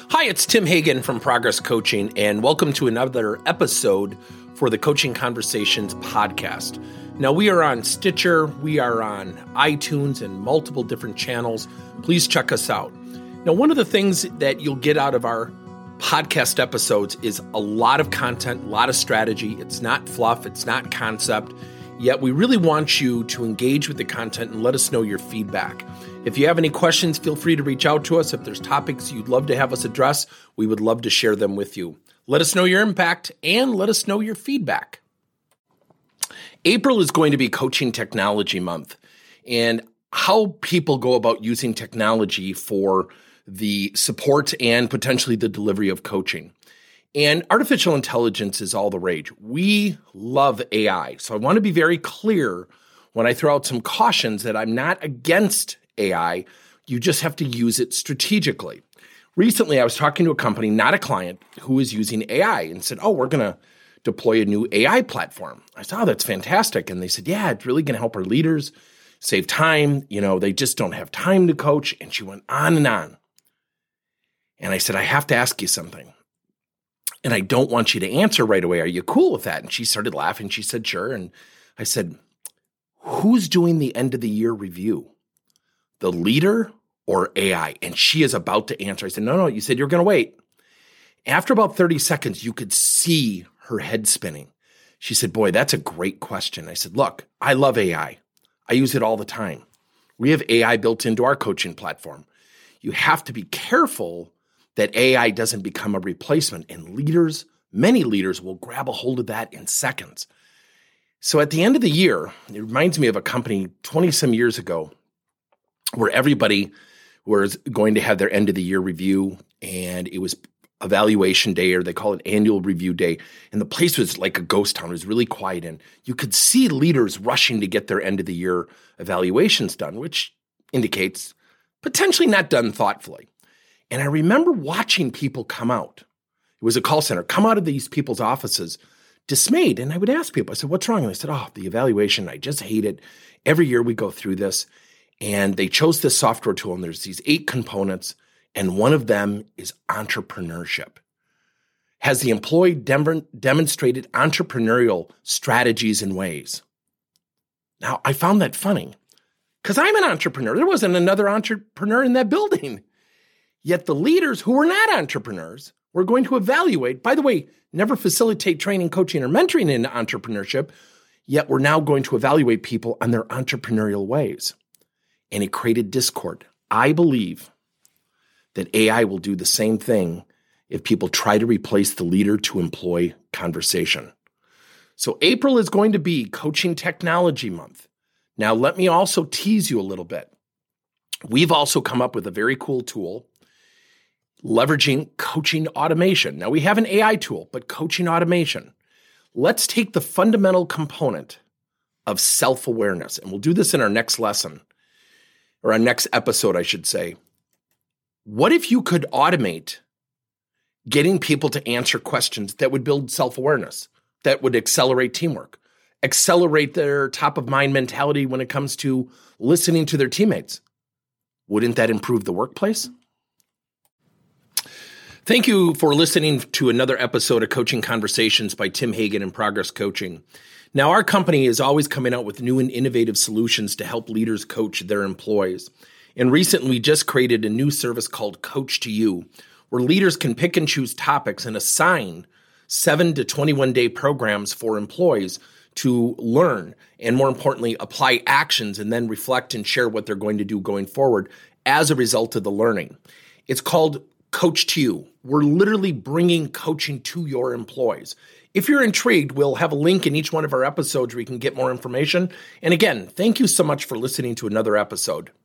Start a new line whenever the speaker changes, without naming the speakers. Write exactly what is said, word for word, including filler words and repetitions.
Hi, it's Tim Hagen from Progress Coaching, and welcome to another episode for the Coaching Conversations podcast. Now, we are on Stitcher, we are on iTunes, and multiple different channels. Please check us out. Now, one of the things that you'll get out of our podcast episodes is a lot of content, a lot of strategy. It's not fluff, it's not concept, yet we really want you to engage with the content and let us know your feedback. If you have any questions, feel free to reach out to us. If there's topics you'd love to have us address, we would love to share them with you. Let us know your impact and let us know your feedback. April is going to be Coaching Technology Month, and how people go about using technology for the support and potentially the delivery of coaching. And artificial intelligence is all the rage. We love A I. So I want to be very clear when I throw out some cautions that I'm not against A I. You just have to use it strategically. Recently, I was talking to a company, not a client, who was using A I and said, oh, we're going to deploy a new A I platform. I said, oh, that's fantastic. And they said, yeah, it's really going to help our leaders save time. You know, they just don't have time to coach. And she went on and on. And I said, I have to ask you something. And I don't want you to answer right away. Are you cool with that? And she started laughing. She said, sure. And I said, who's doing the end of the year review? The leader or A I? And she is about to answer. I said, no, no, you said you're going to wait. After about thirty seconds, you could see her head spinning. She said, boy, that's a great question. I said, look, I love A I. I use it all the time. We have A I built into our coaching platform. You have to be careful that A I doesn't become a replacement, and leaders, many leaders will grab a hold of that in seconds. So at the end of the year, it reminds me of a company twenty some years ago where everybody was going to have their end of the year review, and it was evaluation day, or they call it annual review day. And the place was like a ghost town. It was really quiet. And you could see leaders rushing to get their end of the year evaluations done, which indicates potentially not done thoughtfully. And I remember watching people come out. It was a call center, come out of these people's offices dismayed. And I would ask people, I said, what's wrong? And they said, oh, the evaluation, I just hate it. Every year we go through this. And they chose this software tool, and there's these eight components, and one of them is entrepreneurship. Has the employee dem- demonstrated entrepreneurial strategies and ways? Now, I found that funny because I'm an entrepreneur. There wasn't another entrepreneur in that building. Yet the leaders who were not entrepreneurs were going to evaluate, by the way, never facilitate training, coaching, or mentoring in entrepreneurship, yet we're now going to evaluate people on their entrepreneurial ways. And it created discord. I believe that A I will do the same thing if people try to replace the leader to employ conversation. So April is going to be Coaching Technology Month. Now, let me also tease you a little bit. We've also come up with a very cool tool leveraging coaching automation. Now, we have an A I tool, but coaching automation. Let's take the fundamental component of self-awareness, and we'll do this in our next lesson, or our next episode, I should say. What if you could automate getting people to answer questions that would build self-awareness, that would accelerate teamwork, accelerate their top-of-mind mentality when it comes to listening to their teammates? Wouldn't that improve the workplace? Thank you for listening to another episode of Coaching Conversations by Tim Hagen and Progress Coaching. Now, our company is always coming out with new and innovative solutions to help leaders coach their employees. And recently, we just created a new service called Coach to You, where leaders can pick and choose topics and assign seven to twenty-one day programs for employees to learn and, more importantly, apply actions and then reflect and share what they're going to do going forward as a result of the learning. It's called Coach to You. We're literally bringing coaching to your employees. If you're intrigued, we'll have a link in each one of our episodes where you can get more information. And again, thank you so much for listening to another episode.